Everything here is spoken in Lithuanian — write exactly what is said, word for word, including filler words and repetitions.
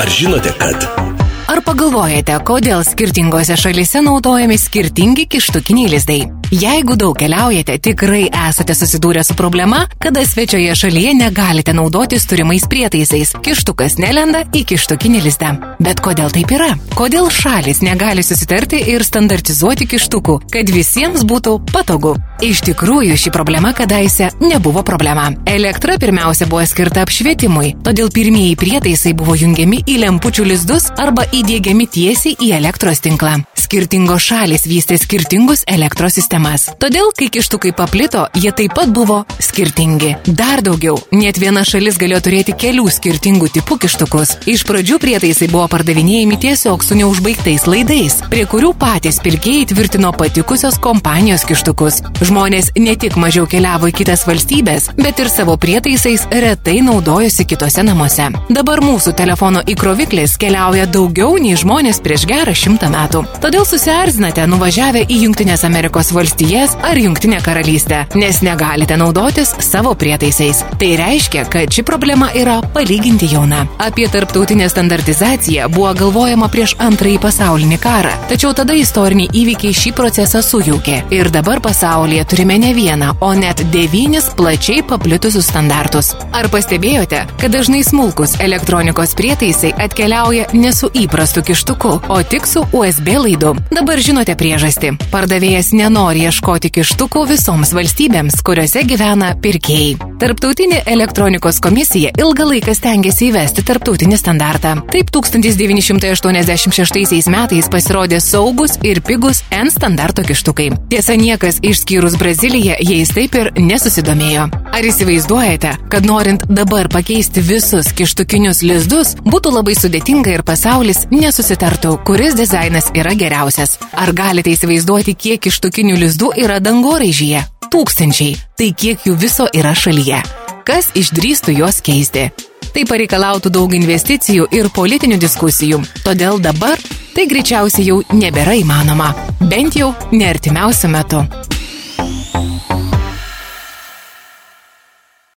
Ar žinote, kad... Ar pagalvojate, kodėl skirtingose šalyse naudojami skirtingi kištukiniai lizdai? Jeigu daug keliaujate, tikrai esate susidūrę su problema, kada svečioje šalyje negalite naudotis turimais prietaisais. Kištukas nelenda į kištukinį lizdą. Bet kodėl taip yra? Kodėl šalis negali susitarti ir standartizuoti kištukų, kad visiems būtų patogu? Iš tikrųjų, ši problema kadaise nebuvo problema. Elektra pirmiausia buvo skirta apšvietimui, todėl pirmieji prietaisai buvo jungiami į lempučių lizdus arba įdiegiami tiesiai į elektros tinklą. Skirtingos šalis vystė skirtingus elektros sistemas. Todėl, kai kištukai paplito, jie taip pat buvo skirtingi. Dar daugiau, net viena šalis galėjo turėti kelių skirtingų tipų kištukus. Iš pradžių prietaisai buvo pardavinėjami tiesiog su neužbaigtais laidais, prie kurių patys pirkėjai tvirtino patikusios kompanijos kištukus. Žmonės ne tik mažiau keliavo į kitas valstybės, bet ir savo prietaisais retai naudojosi kitose namuose. Dabar mūsų telefono įkroviklis keliauja daugiau nei žmonės prieš gerą šimtą metų. Todėl susiarzinate nuvažiavę į Jungtinės Amerikos valstijas ar Jungtinę karalystę, nes negalite naudotis savo prietaisais. Tai reiškia, kad ši problema yra palyginti jauna. Apie tarptautinę standartizaciją buvo galvojama prieš antrąjį pasaulinį karą, tačiau tada istoriniai įvykiai šį procesą sujaukė. Ir dabar pasaulyje turime ne vieną, o net devynis plačiai paplitusius standartus. Ar pastebėjote, kad dažnai smulkus elektronikos prietaisai atkeliauja ne su įprastu kištuku, o tik su U S B laidu? Dabar žinote priežastį. Pardavėjas nenori ieškoti kištukų visoms valstybėms, kuriuose gyvena pirkėjai. Tarptautinė elektronikos komisija ilgą laiką stengiasi įvesti tarptautinį standartą. Taip tūkstantis devyni šimtai aštuoniasdešimt šeštaisiais metais pasirodė saugus ir pigus N standarto kištukai. Tiesa, niekas išskyrus Braziliją jais taip ir nesusidomėjo. Ar įsivaizduojate, kad norint dabar pakeisti visus kištukinius lizdus, būtų labai sudėtinga ir pasaulis nesusitartų, kuris dizainas yra geriausias? Ar galite įsivaizduoti, kiek kištukinių lizdų yra dangoraižyje? Tūkstančiai. Tai kiek jų viso yra šalyje? Kas išdrįstų juos keisti? Tai pareikalautų daug investicijų ir politinių diskusijų. Todėl dabar tai greičiausiai jau nebėra įmanoma. Bent jau ne artimiausiu metu.